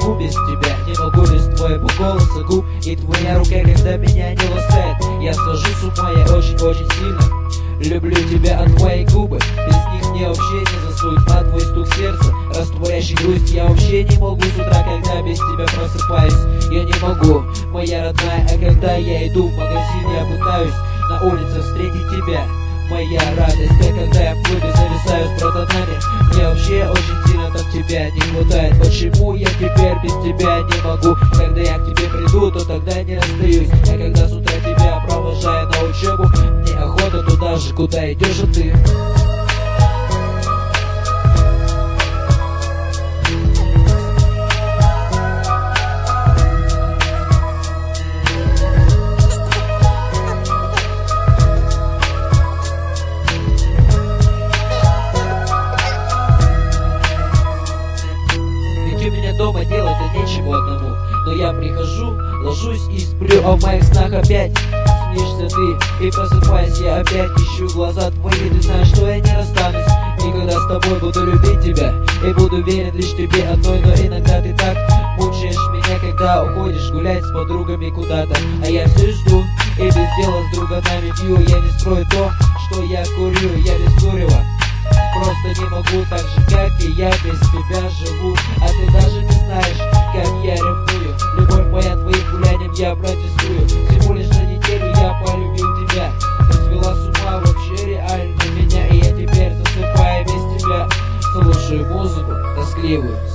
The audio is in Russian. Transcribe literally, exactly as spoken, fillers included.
могу без тебя, не могу без твоего голоса губ и твоя рука, когда меня не ласкает. Я схожу с ума, я очень-очень сильно люблю тебя, а твои губы без них мне вообще не заснуть. А твой стук сердца, растворящий грусть, я вообще не могу с утра, когда без тебя просыпаюсь. Я не могу, моя родная, а когда я иду в магазин, я пытаюсь на улице встретить тебя. Моя радость, а когда я в клубе зависаю с братанами, мне вообще очень сильно там тебя не хватает. Почему я теперь без тебя не могу? Когда я к тебе приду, то тогда не расстаюсь. А когда с утра тебя провожаю на учебу, мне охота туда же, куда идешь же ты. Дома делать-то нечего одному, но я прихожу, ложусь и сплю, а в моих снах опять снишься ты. И просыпаясь, я опять ищу глаза твои. Ты знаешь, что я не расстанусь никогда с тобой, буду любить тебя и буду верить лишь тебе одной. Но иногда ты так мучаешь меня, когда уходишь гулять с подругами куда-то, а я все жду и без дела с друганами пью. Я не строю то, что я курю, я без курева просто не могу, так же как и я без тебя живу. А ты даже не знаешь, как я ревную. Любовь моя, твоим гулянием я протестую. Всего лишь на неделю я полюбил тебя. Ты свела с ума вообще реально меня, и я теперь засыпаю без тебя. Слушаю музыку тоскливую.